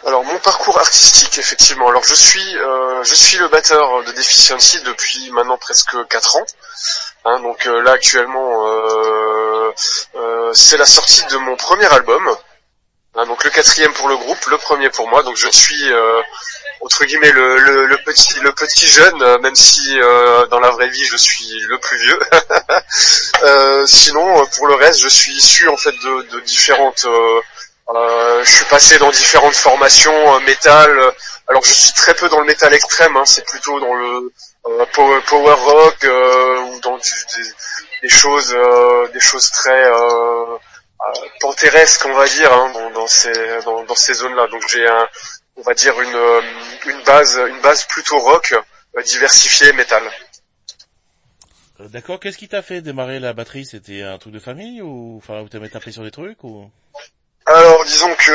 Alors mon parcours artistique, effectivement. Alors je suis le batteur de Deficiency depuis maintenant presque 4 ans. Hein, donc là actuellement, c'est la sortie de mon premier album. Hein, donc le quatrième pour le groupe, le premier pour moi. Donc je suis entre guillemets le petit jeune, même si dans la vraie vie je suis le plus vieux. Sinon pour le reste, je suis issu en fait de différentes. Je suis passé dans différentes formations métal. Alors je suis très peu dans le métal extrême, hein, c'est plutôt dans le power rock ou dans des choses très panthéresques, on va dire, hein, dans ces zones-là. Donc j'ai on va dire une base plutôt rock, diversifiée métal. D'accord, qu'est-ce qui t'a fait démarrer la batterie? C'était un truc de famille ou enfin où t'aimais taper sur des trucs ou? Alors disons que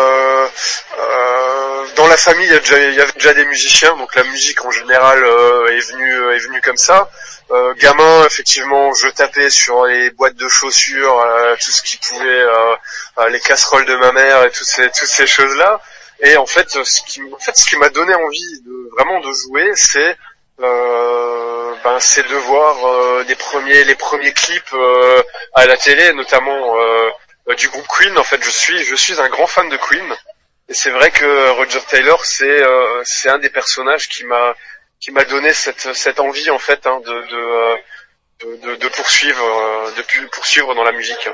dans la famille il y avait déjà des musiciens, donc la musique en général est venue comme ça. Gamin, effectivement, je tapais sur les boîtes de chaussures, tout ce qui pouvait, les casseroles de ma mère et toutes ces choses-là. Et en fait, ce qui m'a donné envie vraiment de jouer, c'est de voir les premiers clips à la télé, notamment du groupe Queen. En fait, je suis un grand fan de Queen, et c'est vrai que Roger Taylor, c'est un des personnages qui m'a donné cette envie en fait, hein, de poursuivre dans la musique.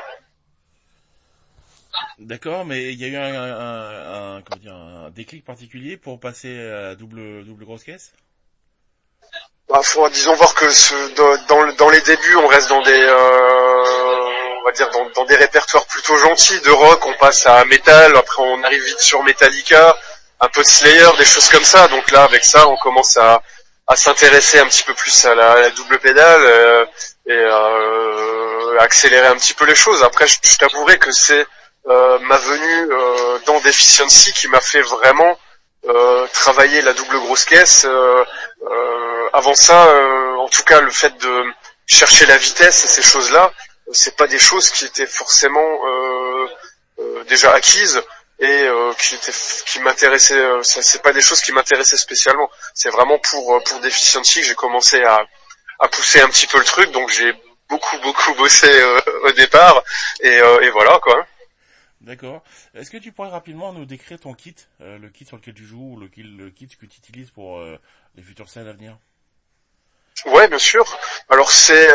D'accord, mais il y a eu comment dire, un déclic particulier pour passer à double grosse caisse? Bah, faut disons voir que dans les débuts, on reste on va dire dans des répertoires plutôt gentils de rock. On passe à metal, après on arrive vite sur Metallica, un peu de Slayer, des choses comme ça. Donc là, avec ça, on commence à s'intéresser un petit peu plus à la double pédale, et accélérer un petit peu les choses. Après, je t'avouerai que c'est ma venue dans Deficiency qui m'a fait vraiment travailler la double grosse caisse. Avant ça, en tout cas, le fait de chercher la vitesse et ces choses-là, c'est pas des choses qui étaient forcément déjà acquises, et qui m'intéressaient. C'est pas des choses qui m'intéressaient spécialement. C'est vraiment pour Deficiency que j'ai commencé à pousser un petit peu le truc. Donc j'ai beaucoup bossé au départ, et voilà quoi. D'accord. Est-ce que tu pourrais rapidement nous décrire ton kit, le kit sur lequel tu joues, ou le kit que tu utilises pour les futures scènes à venir? Ouais, bien sûr. Alors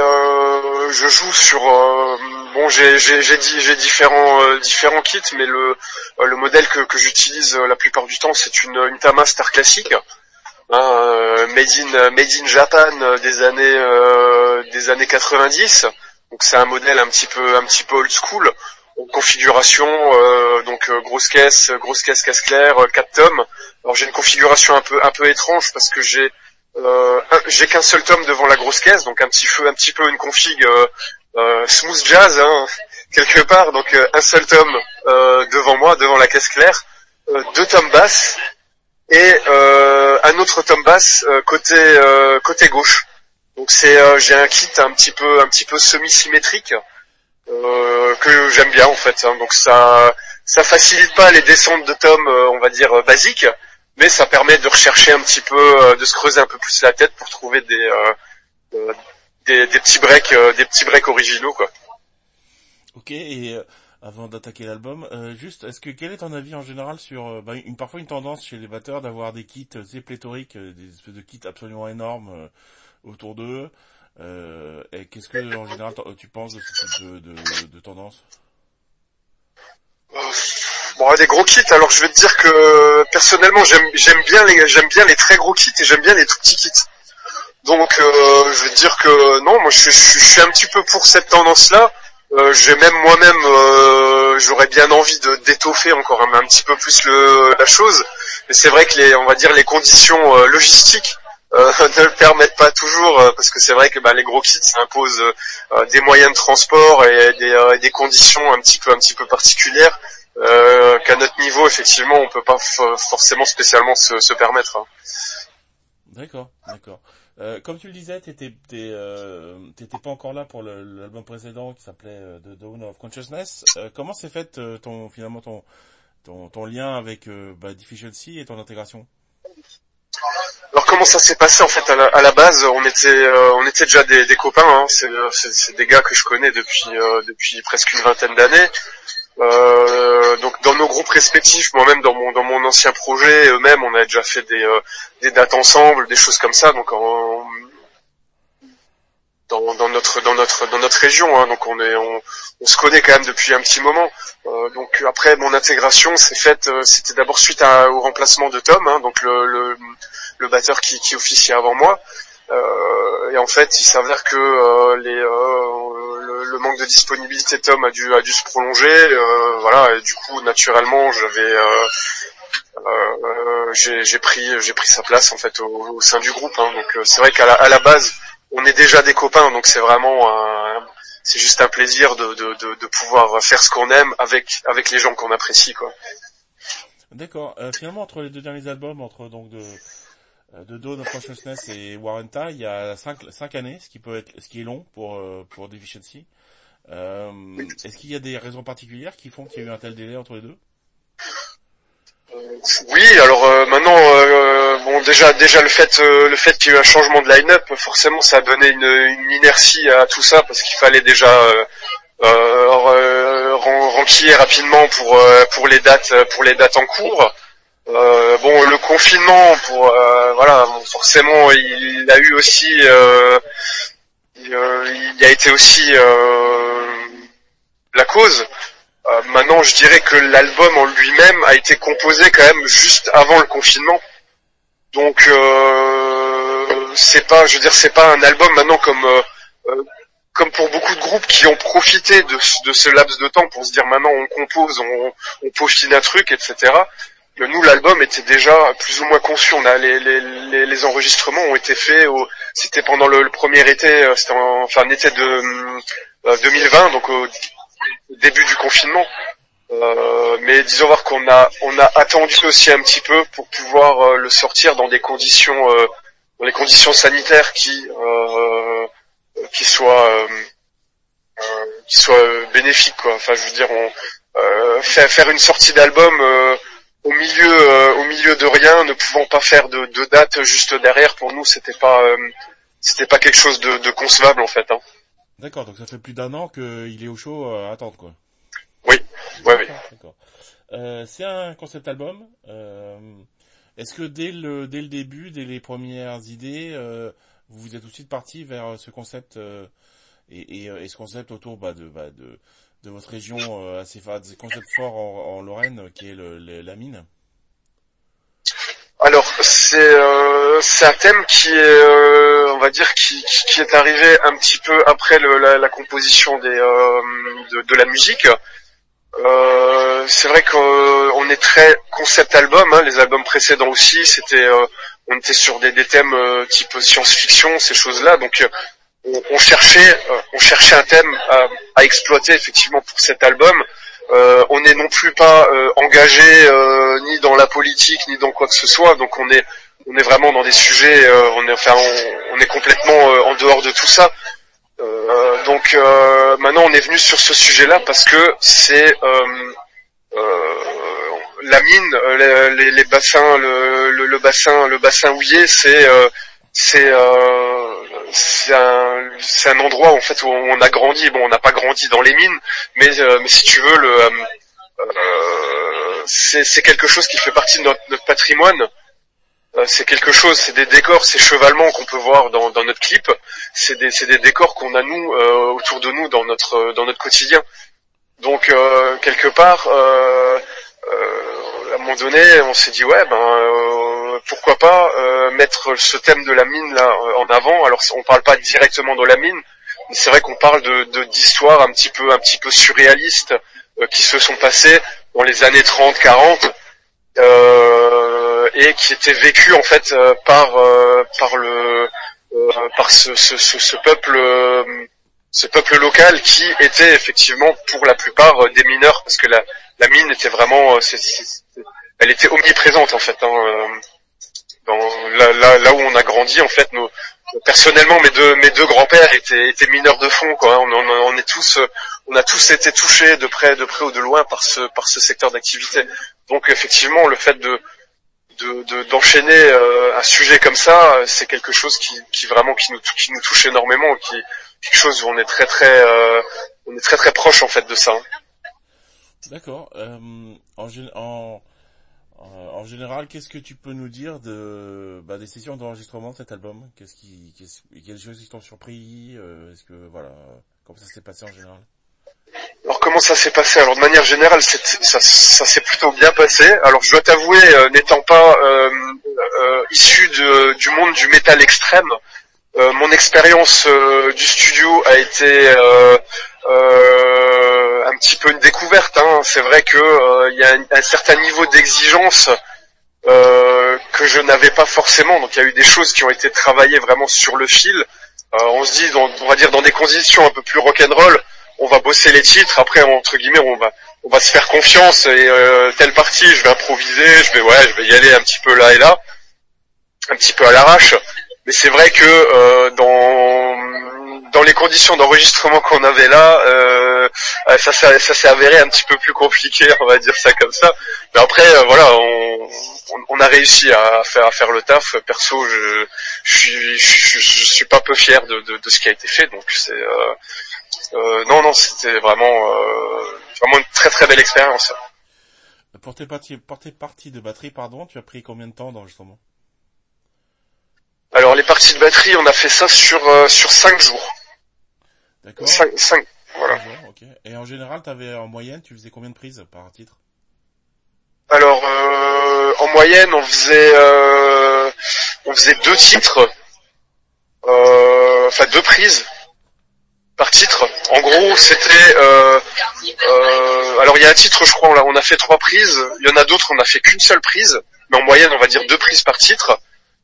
je joue sur bon, j'ai différents kits, mais le modèle que j'utilise la plupart du temps, c'est une Tama Star classique, hein, made in Japan, des années 90. Donc c'est un modèle un petit peu old school. En configuration, donc grosse caisse casse claire, 4 tomes. Alors j'ai une configuration un peu étrange parce que j'ai qu'un seul tome devant la grosse caisse, donc un petit peu une config smooth jazz, hein, quelque part. Donc un seul tome devant moi, devant la caisse claire, 2 tomes basses, et un autre tome basse côté gauche. Donc j'ai un kit un petit peu semi-symétrique, que j'aime bien en fait, hein. Donc ça facilite pas les descentes de tomes, on va dire basiques, mais ça permet de rechercher un petit peu, de se creuser un peu plus la tête pour trouver euh, des petits breaks originaux quoi. Ok, et avant d'attaquer l'album, juste, quel est ton avis en général sur parfois une tendance chez les batteurs d'avoir des kits assez pléthoriques, des espèces de kits absolument énormes autour d'eux. Et qu'est-ce que en général tu penses de ce type de tendance? Bon, des gros kits. Alors je vais te dire que personnellement j'aime bien les très gros kits, et j'aime bien les tout petits kits. Donc je vais te dire que non, moi je suis un petit peu pour cette tendance-là. J'ai même moi-même, j'aurais bien envie d'étoffer encore un petit peu plus la chose. Mais c'est vrai que on va dire les conditions logistiques ne le permettent pas toujours, parce que c'est vrai que les gros kits, ça impose des moyens de transport et des conditions un petit peu particulières, qu'à notre niveau, effectivement, on peut pas forcément spécialement se permettre, hein. D'accord, d'accord. Comme tu le disais, t'étais pas encore là pour l'album précédent qui s'appelait The Dawn of Consciousness. Comment s'est faite finalement ton lien avec Deficiency et ton intégration? Alors comment ça s'est passé en fait à la base, on était déjà des copains, hein. C'est des gars que je connais depuis presque une vingtaine d'années. Donc dans nos groupes respectifs, moi-même dans mon ancien projet, eux-mêmes, on a déjà fait des dates ensemble, des choses comme ça. Donc dans notre région, hein. Donc on se connaît quand même depuis un petit moment. Donc après mon intégration s'est faite, c'était d'abord suite au remplacement de Tom, hein, donc le batteur qui officiait avant moi. Et en fait, il s'avère que le manque de disponibilité de Tom a dû se prolonger. Voilà, et du coup, naturellement, j'ai pris sa place en fait au sein du groupe. Hein. Donc c'est vrai qu'à la base, on est déjà des copains, donc c'est vraiment c'est juste un plaisir de pouvoir faire ce qu'on aime avec les gens qu'on apprécie, quoi. D'accord. Finalement, entre les deux derniers albums, entre donc de Dawn of Consciousness et Warrenta, il y a 5 années, ce qui est long pour Deficiency. Est-ce qu'il y a des raisons particulières qui font qu'il y a eu un tel délai entre les deux? Oui, alors maintenant, bon déjà le fait qu'il y ait eu un changement de line-up, forcément ça a donné une inertie à tout ça parce qu'il fallait déjà renquiller rapidement pour les dates en cours. Bon, le confinement, voilà, bon, forcément, il a eu aussi, il a été aussi la cause. Maintenant, je dirais que l'album en lui-même a été composé quand même juste avant le confinement. Donc, c'est pas un album maintenant comme pour beaucoup de groupes qui ont profité de ce laps de temps pour se dire maintenant on compose, on peaufine un truc, etc. Nous, l'album était déjà plus ou moins conçu. On a les enregistrements ont été faits. C'était pendant le premier été, c'était en été de 2020, donc au début du confinement. Mais disons voir qu'on a attendu aussi un petit peu pour pouvoir le sortir dans les conditions sanitaires qui soient bénéfiques, quoi. Enfin, je veux dire, faire une sortie d'album au milieu de rien, ne pouvant pas faire de date juste derrière, pour nous c'était pas quelque chose de concevable en fait, hein. D'accord, donc ça fait plus d'un an qu'il est au chaud à attendre, quoi. Oui, ouais. D'accord. C'est un concept album. Est-ce que dès le début, dès les premières idées, vous êtes tout de suite parti vers ce concept et ce concept autour de votre région assez fort, des concepts forts en Lorraine, qui est la mine? Alors c'est un thème qui est on va dire qui est arrivé un petit peu après la composition de la musique. C'est vrai qu'on est très concept album, hein. Les albums précédents aussi, on était sur des thèmes type science-fiction, ces choses-là. Donc on cherchait un thème à exploiter effectivement pour cet album. On n'est non plus pas engagé ni dans la politique ni dans quoi que ce soit. Donc on est vraiment dans des sujets. On est complètement en dehors de tout ça. Donc maintenant on est venu sur ce sujet-là parce que c'est la mine, les bassins, le bassin houillé, c'est un endroit en fait où on a grandi. Bon, on n'a pas grandi dans les mines, mais si tu veux, c'est quelque chose qui fait partie de notre patrimoine. C'est quelque chose, c'est des décors, ces chevalements qu'on peut voir dans notre clip, c'est des décors qu'on a nous autour de nous dans notre quotidien. Donc quelque part, à un moment donné, on s'est dit ouais pourquoi pas mettre ce thème de la mine là en avant. Alors on parle pas directement de la mine, mais c'est vrai qu'on parle d'histoires un petit peu surréalistes qui se sont passées dans les années 30-40. Et qui était vécu en fait par ce peuple local qui était effectivement pour la plupart des mineurs, parce que la mine était vraiment elle était omniprésente en fait, hein, là où on a grandi en fait. Personnellement mes deux grands-pères étaient mineurs de fond, quoi. on a tous été touchés de près ou de loin par ce secteur d'activité. Donc effectivement, le fait d'enchaîner un sujet comme ça, c'est quelque chose qui vraiment qui nous touche énormément, quelque chose où on est très très proche en fait de ça. D'accord. En général, qu'est-ce que tu peux nous dire des sessions d'enregistrement de cet album? Quelles choses qui t'ont surpris? Est-ce que voilà, comment ça s'est passé en général? Alors comment ça s'est passé? Alors de manière générale, ça s'est plutôt bien passé. Alors je dois t'avouer, n'étant pas issu du monde du métal extrême, mon expérience du studio a été un petit peu une découverte. Hein. C'est vrai que il y a un certain niveau d'exigence que je n'avais pas forcément. Donc il y a eu des choses qui ont été travaillées vraiment sur le fil. On se dit, on va dire dans des conditions un peu plus rock'n'roll, on va bosser les titres. Après, entre guillemets, on va se faire confiance et telle partie, je vais improviser, je vais y aller un petit peu là et là, un petit peu à l'arrache. Mais c'est vrai que dans les conditions d'enregistrement qu'on avait là, ça s'est avéré un petit peu plus compliqué, on va dire ça comme ça. Mais après, voilà, on a réussi à faire le taf. Perso, je suis pas peu fier de ce qui a été fait. Donc c'est non, c'était vraiment une très très belle expérience. Pour tes parties de batterie, tu as pris combien de temps d'enregistrement? Alors les parties de batterie, on a fait ça sur 5 jours. D'accord. 5 voilà. Ok. Et en général, en moyenne, tu faisais combien de prises par titre? Alors en moyenne, on faisait 2 titres, 2 prises par titre. En gros, c'était alors il y a un titre, je crois, on a fait 3 prises. Il y en a d'autres, on a fait qu'une seule prise, mais en moyenne, on va dire 2 prises par titre.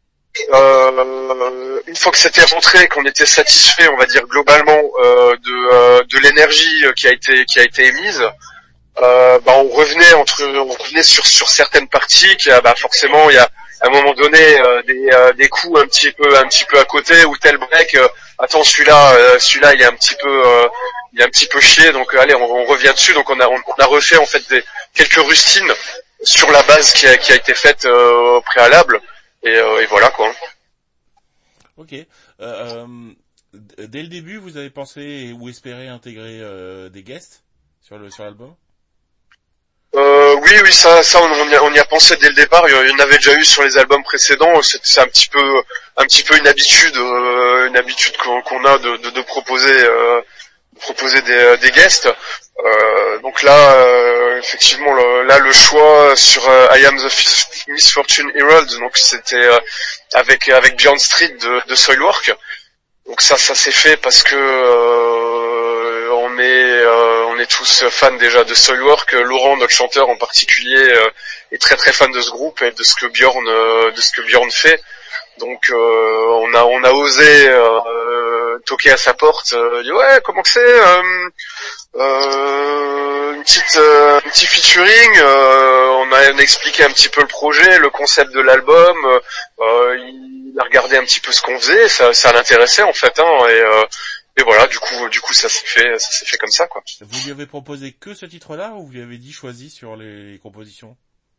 Une fois que c'était rentré, qu'on était satisfait, on va dire globalement de l'énergie qui a été émise, on revenait sur certaines parties qui forcément il y a à un moment donné des coups un petit peu à côté, ou tel break, attends, celui-là il est un petit peu chier, donc allez, on revient dessus. Donc on a refait en fait quelques rustines sur la base qui a été faite au préalable. Et voilà quoi. Ok. Dès le début, vous avez pensé ou espéré intégrer des guests sur l'album? Oui, ça on y a pensé dès le départ. Il y en avait déjà eu sur les albums précédents. C'est un petit peu une habitude qu'on a de proposer des guests. Donc là, effectivement, le choix sur I Am the Misfortune Herald, donc c'était avec Bjorn Street de Soilwork. Donc ça s'est fait parce que on est tous fans déjà de Soilwork. Laurent, notre chanteur en particulier, est très très fan de ce groupe et de ce que Bjorn fait. Donc on a osé toquer à sa porte, dit ouais, comment que c'est, un petit featuring, on a expliqué un petit peu le projet, le concept de l'album, il a regardé un petit peu ce qu'on faisait, ça l'intéressait en fait, hein, et voilà, du coup ça s'est fait comme ça quoi. Vous lui avez proposé que ce titre-là, ou vous lui avez dit choisi sur les compositions?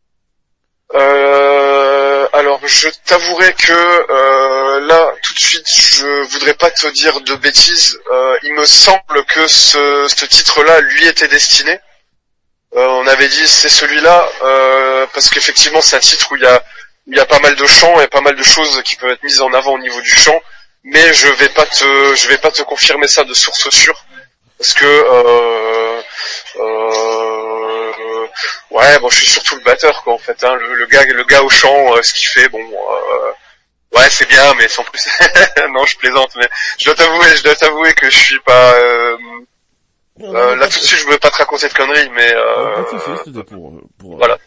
Alors je t'avouerai que là tout de suite je voudrais pas te dire de bêtises. Il me semble que ce titre-là lui était destiné. On avait dit c'est celui-là parce qu'effectivement c'est un titre où il y a pas mal de chants et pas mal de choses qui peuvent être mises en avant au niveau du chant, mais je vais pas te confirmer ça de source sûre parce que ouais, bon, je suis surtout le batteur quoi en fait, hein, le gars au chant, ce qu'il fait, bon, ouais, c'est bien, mais sans plus. Non, je plaisante, mais je dois t'avouer que je suis pas là tout de suite, je voulais pas te raconter de conneries, mais pas de soucis, c'était pour voilà.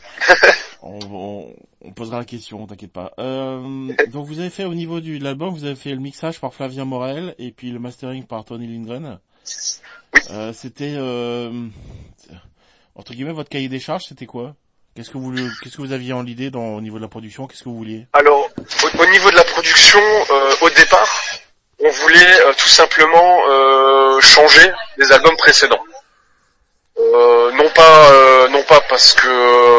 On posera la question, t'inquiète pas. Donc vous avez fait au niveau de l'album, vous avez fait le mixage par Flavien Morel et puis le mastering par Tony Lindgren. Oui. C'était entre guillemets votre cahier des charges, c'était quoi? Qu'est-ce que vous aviez en idée au niveau de la production? Qu'est-ce que vous vouliez? Alors au niveau de la production, au départ, on voulait tout simplement changer les albums précédents. Non pas parce que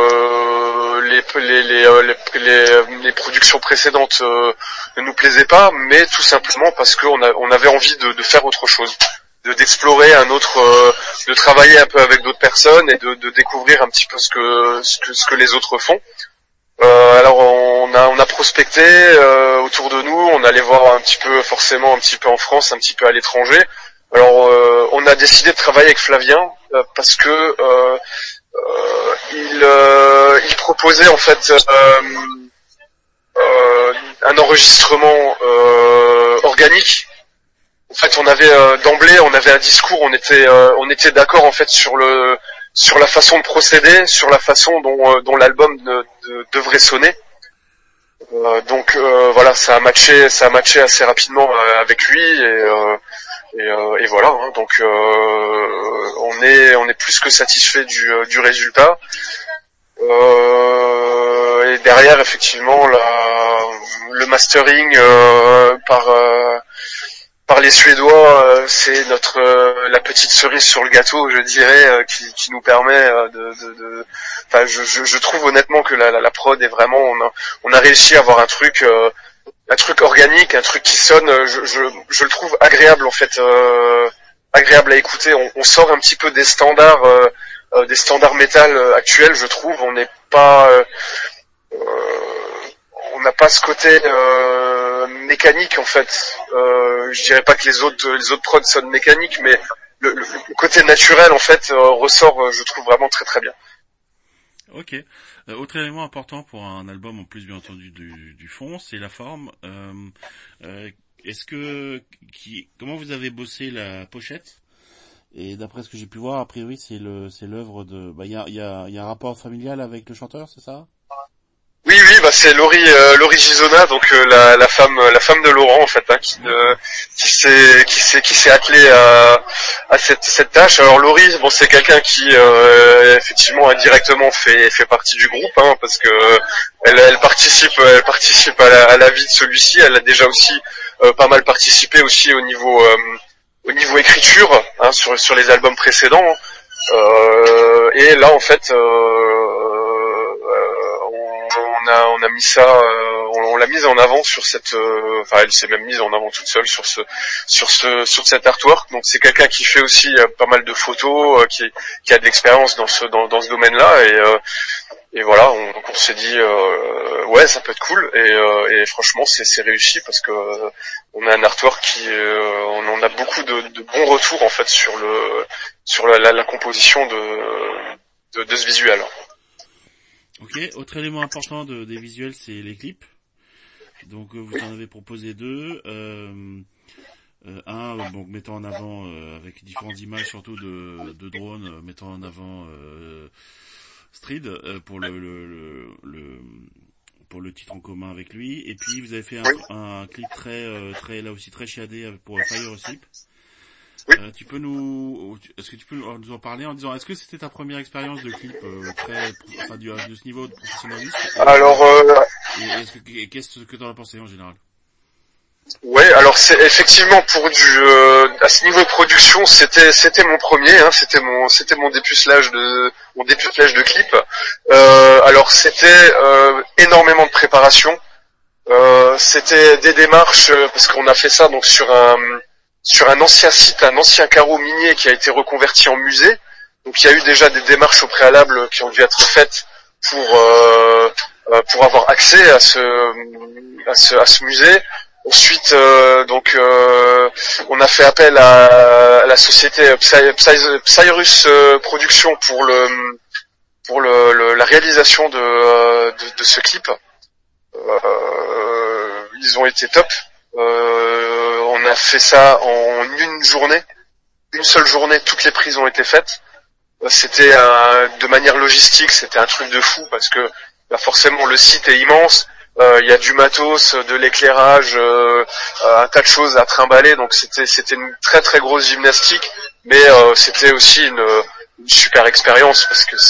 les productions précédentes ne nous plaisaient pas, mais tout simplement parce on avait envie de faire autre chose, d'explorer un autre, de travailler un peu avec d'autres personnes et de découvrir un petit peu ce que les autres font. Alors on a prospecté autour de nous, on allait voir forcément un petit peu en France, un petit peu à l'étranger. Alors on a décidé de travailler avec Flavien parce que il proposait en fait un enregistrement organique. En fait, d'emblée, on avait un discours, on était d'accord en fait sur la façon de procéder, sur la façon dont l'album devrait sonner. Donc voilà, ça a matché assez rapidement avec lui et voilà. Hein, donc on est plus que satisfait du résultat. Et derrière, effectivement, le mastering par les Suédois, c'est la petite cerise sur le gâteau, je dirais, qui nous permet enfin, je trouve honnêtement que la prod est vraiment, on a réussi à avoir un truc organique, un truc qui sonne, je le trouve agréable en fait, agréable à écouter. On sort un petit peu des standards métal actuels, je trouve. On n'a pas ce côté mécanique en fait. Je dirais pas que les autres prods sonnent mécaniques, mais le côté naturel en fait ressort, je trouve vraiment très très bien. Ok. Autre élément important pour un album, en plus bien entendu du fond, c'est la forme. Comment vous avez bossé la pochette? Et d'après ce que j'ai pu voir, a priori, c'est l'œuvre de, il y a un rapport familial avec le chanteur, c'est ça? Oui, bah c'est Laurie Gisona, donc la femme de Laurent en fait, hein, qui s'est attelée à cette tâche. Alors Laurie, bon, c'est quelqu'un qui effectivement indirectement fait partie du groupe, hein, parce que elle participe à la vie de celui-ci. Elle a déjà aussi pas mal participé aussi au niveau écriture, hein, sur les albums précédents. Et là en fait on a mis ça, on l'a mise en avant sur enfin elle s'est même mise en avant toute seule sur cet artwork. Donc c'est quelqu'un qui fait aussi pas mal de photos, qui a de l'expérience dans ce domaine-là et voilà, on s'est dit ouais, ça peut être cool et franchement c'est réussi parce que on a un artwork on a beaucoup de bons retours en fait sur la composition de ce visuel. Ok, autre élément important des visuels, c'est les clips. Donc vous en avez proposé deux. Mettant en avant avec différentes images, surtout de drones, mettant en avant Strid pour pour le titre en commun avec lui. Et puis vous avez fait un clip très là aussi très chiadé pour Fire Slip. Est-ce que tu peux nous en parler en disant, est-ce que c'était ta première expérience de clip de ce niveau de professionnalisme? Alors, qu'est-ce que t'en as pensé en général? Ouais, alors c'est effectivement à ce niveau de production, c'était mon premier, hein, c'était mon dépucelage de clip. Alors c'était énormément de préparation. C'était des démarches parce qu'on a fait ça donc sur un ancien site, un ancien carreau minier qui a été reconverti en musée. Donc il y a eu déjà des démarches au préalable qui ont dû être faites pour avoir accès à ce musée. Ensuite, on a fait appel à la société Psyrus Production pour la réalisation de ce clip. Ils ont été top. On a fait ça en une seule journée, toutes les prises ont été faites. C'était de manière logistique, c'était un truc de fou parce que forcément le site est immense. Il y a du matos, de l'éclairage, un tas de choses à trimballer, donc c'était une très très grosse gymnastique, mais c'était aussi une super expérience parce que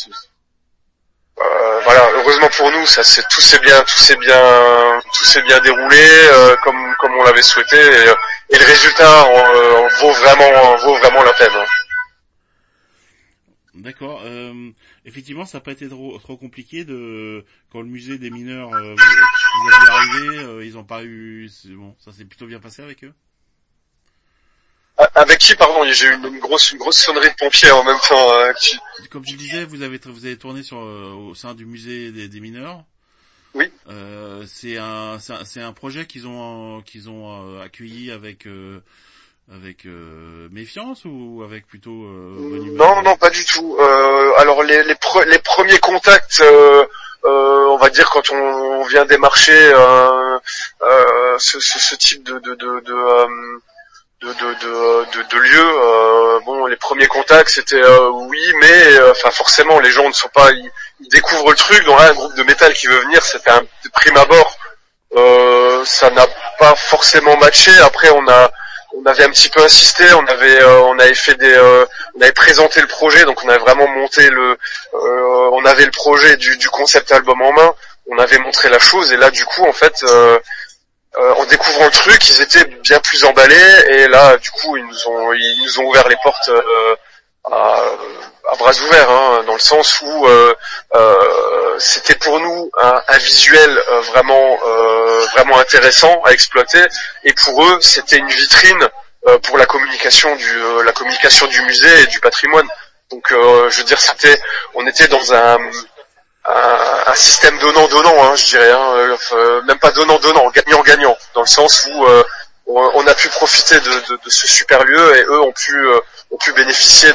voilà, heureusement pour nous, tout s'est bien déroulé comme on l'avait souhaité et le résultat vaut vraiment la peine. Hein. D'accord. Effectivement, ça n'a pas été trop compliqué quand le musée des mineurs vous avez arrivé, ils ont pas eu. Bon, ça s'est plutôt bien passé avec eux. Avec qui, pardon? J'ai eu une grosse sonnerie de pompier en même temps. Comme tu le disais, vous avez tourné au sein du musée des mineurs. Oui. C'est un projet qu'ils ont accueilli avec méfiance ou avec plutôt bonne humeur? Non, pas du tout. Alors les premiers contacts, on va dire quand on vient démarcher ce type de lieu, bon, les premiers contacts c'était oui, mais enfin forcément les gens ne sont pas, ils découvrent le truc. Donc là, un groupe de métal qui veut venir, c'était un de prime abord, ça n'a pas forcément matché. Après on avait un petit peu insisté, on avait présenté le projet, donc on avait vraiment monté on avait le projet du concept album en main, on avait montré la chose, et là du coup en fait, en découvrant le truc, ils étaient bien plus emballés, et là du coup ils nous ont ouvert les portes à bras ouverts, hein, dans le sens où c'était pour nous un visuel vraiment intéressant à exploiter, et pour eux c'était une vitrine pour la communication du musée et du patrimoine. Donc je veux dire, on était dans un système donnant-donnant, hein, je dirais, hein, même pas donnant-donnant, gagnant-gagnant, dans le sens où on a pu profiter de ce super lieu, et eux ont pu bénéficier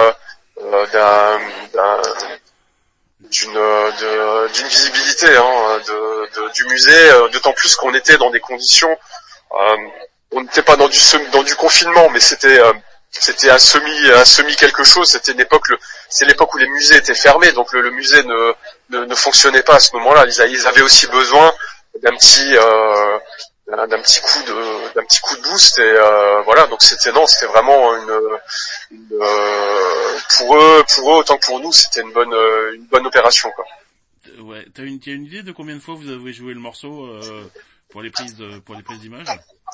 d'une visibilité, hein, du musée, d'autant plus qu'on était dans des conditions, on n'était pas dans du confinement, mais c'était un semi quelque chose. C'était c'est l'époque où les musées étaient fermés, donc le musée ne fonctionnait pas à ce moment-là. Ils avaient aussi besoin d'un petit coup de boost, et voilà. Donc c'était vraiment pour eux autant que pour nous, c'était une bonne opération, quoi. Ouais, t'as une idée de combien de fois vous avez joué le morceau pour les prises d'images?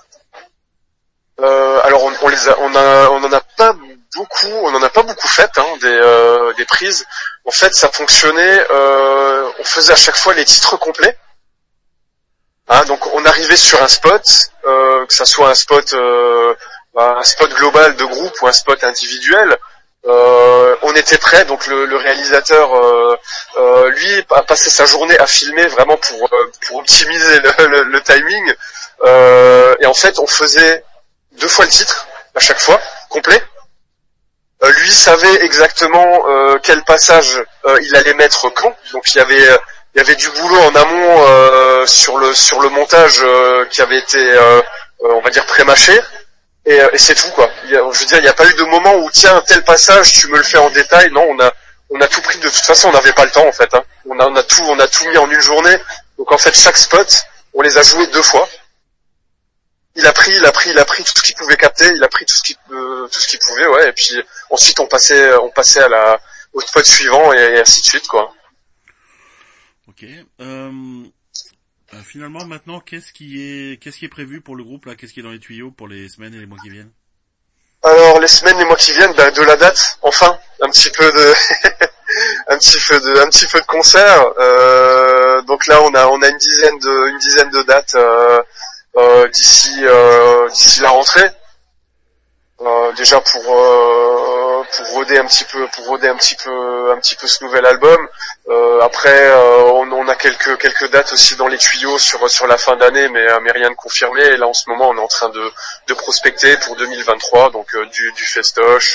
Alors on en a pas beaucoup fait, hein, des prises. En fait, ça fonctionnait. On faisait à chaque fois les titres complets. Hein, donc on arrivait sur un spot, que ça soit un spot global de groupe ou un spot individuel. On était prêt, donc le réalisateur, lui, a passé sa journée à filmer vraiment pour optimiser le timing. Et en fait, on faisait 2 fois le titre à chaque fois, complet. Lui savait exactement quel passage il allait mettre quand. Donc il y avait du boulot en amont sur le montage qui avait été, on va dire, pré-mâché. Et c'est tout, quoi. Je veux dire, il n'y a pas eu de moment où tiens, tel passage, tu me le fais en détail. Non, on a tout pris. De toute façon, on n'avait pas le temps, en fait. Hein. On a tout mis en une journée. Donc en fait, chaque spot, on les a joués 2 fois. Il a pris tout ce qu'il pouvait capter. Il a pris tout ce qu'il pouvait, ouais. Et puis ensuite, on passait au spot suivant, et ainsi de suite, quoi. Ok. Finalement, maintenant, qu'est-ce qui est prévu pour le groupe là? Qu'est-ce qui est dans les tuyaux pour les semaines et les mois qui viennent? Alors les semaines, les mois qui viennent, de la date, enfin, un petit peu de un petit peu de concerts. Donc là, on a une dizaine de dates d'ici la rentrée. Déjà pour roder un petit peu ce nouvel album. Après on a quelques dates aussi dans les tuyaux sur la fin d'année, mais rien de confirmé. Et là en ce moment on est en train de prospecter pour 2023, donc du festoche,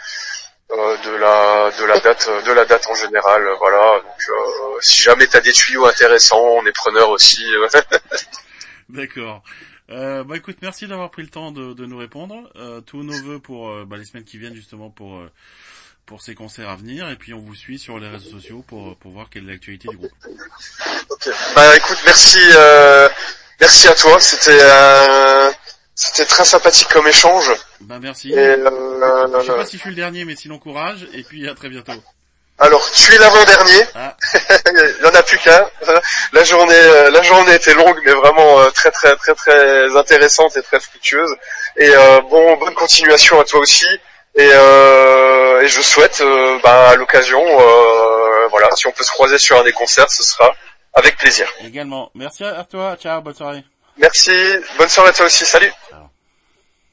de la date en général, voilà. Donc si jamais t'as des tuyaux intéressants, on est preneur aussi. D'accord. Écoute, merci d'avoir pris le temps de nous répondre. Tous nos vœux pour les semaines qui viennent, justement pour ces concerts à venir, et puis on vous suit sur les réseaux sociaux pour voir quelle est l'actualité du groupe. Ok. Écoute, merci à toi. C'était très sympathique comme échange. Merci. Je sais pas si je suis le dernier, mais sinon courage, et puis à très bientôt. Alors, tu es l'avant-dernier. Ah. Il y en a plus qu'un. La journée était longue, mais vraiment très très très très intéressante et très fructueuse. Et bonne continuation à toi aussi. Et je souhaite, à l'occasion, voilà, si on peut se croiser sur un des concerts, ce sera avec plaisir. Également. Merci à toi. Ciao, bonne soirée. Merci, bonne soirée à toi aussi, salut.